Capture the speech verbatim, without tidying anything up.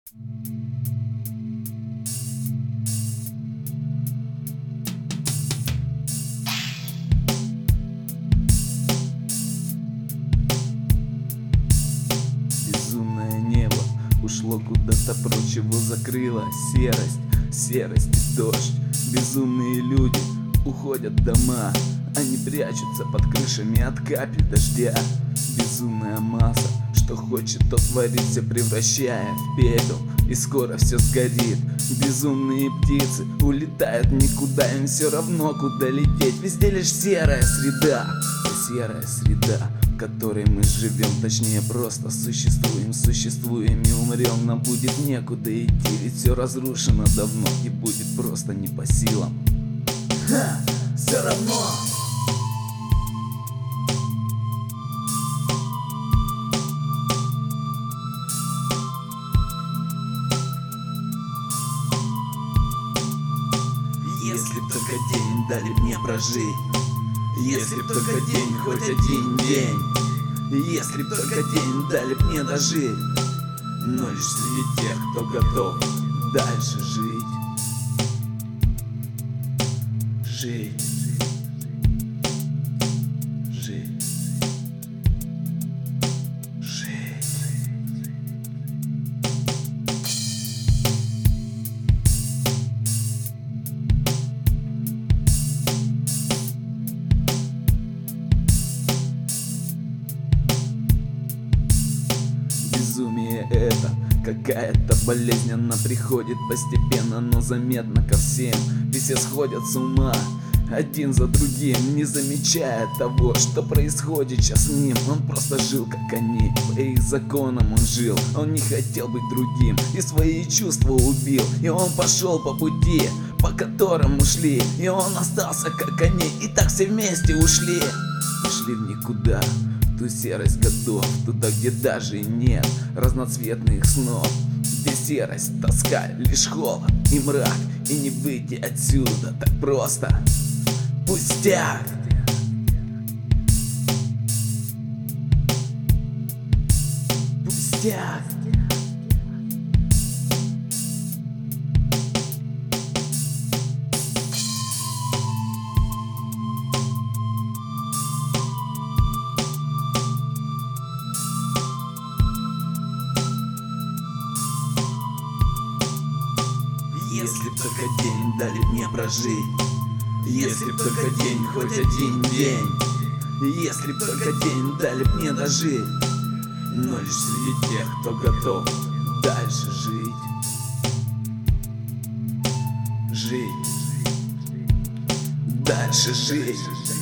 Безумное небо ушло куда-то прочь, его закрыла серость, серость и дождь. Безумные люди уходят в дома, они прячутся под крышами от капель дождя. Безумная масса, что хочет, то творит, все превращая в пепел, и скоро все сгорит. Безумные птицы улетают никуда, им все равно куда лететь. Везде лишь серая среда, серая среда, в которой мы живем, точнее просто существуем. Существуем и умрем, нам будет некуда идти, ведь все разрушено давно и будет просто не по силам. Ха, все равно. Если б только день дали мне прожить, если б только день, хоть один день, если б только день дали мне дожить, но лишь среди тех, кто готов дальше жить. Жить. Жить. Жить. Безумие это какая-то болезнь, она приходит постепенно, но заметно ко всем. Все сходят с ума один за другим, не замечая того, что происходит сейчас с ним. Он просто жил как они, по их законам он жил. Он не хотел быть другим и свои чувства убил. И он пошел по пути, по которому шли, и он остался как они, и так все вместе ушли. Ушли в никуда, в ту серость годов, туда, где даже и нет разноцветных снов, где серость, тоска, лишь холод и мрак, и не выйти отсюда так просто. Пустяк. Пустяк. Если б только день дали мне прожить, если б только день, хоть один день, если б только день дали мне дожить, но лишь среди тех, кто готов дальше жить. Жить. Дальше жить.